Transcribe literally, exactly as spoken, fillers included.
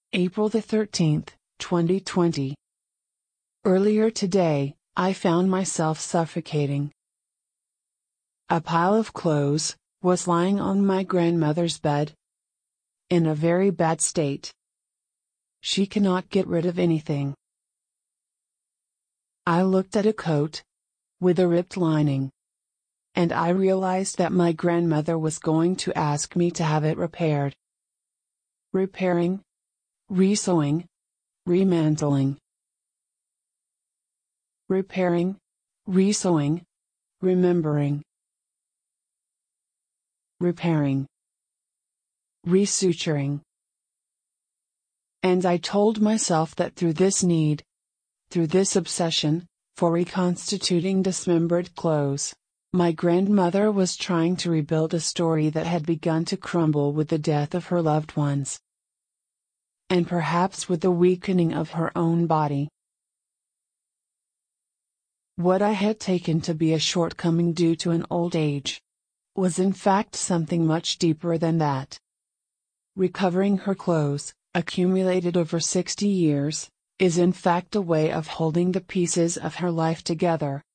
April the thirteenth, twenty twenty. Earlier today, I found myself suffocating. A pile of clothes was lying on my grandmother's bed, in a very bad state. She cannot get rid of anything. I looked at a coat, with a ripped lining, and I realized that my grandmother was going to ask me to have it repaired. Repairing, resewing, remantling. Repairing, resewing, remembering. Repairing, resuturing. And I told myself that through this need, through this obsession, for reconstituting dismembered clothes, my grandmother was trying to rebuild a story that had begun to crumble with the death of her loved ones. And perhaps with the weakening of her own body. What I had taken to be a shortcoming due to an old age, was in fact something much deeper than that. Recovering her clothes, accumulated over sixty years, is in fact a way of holding the pieces of her life together,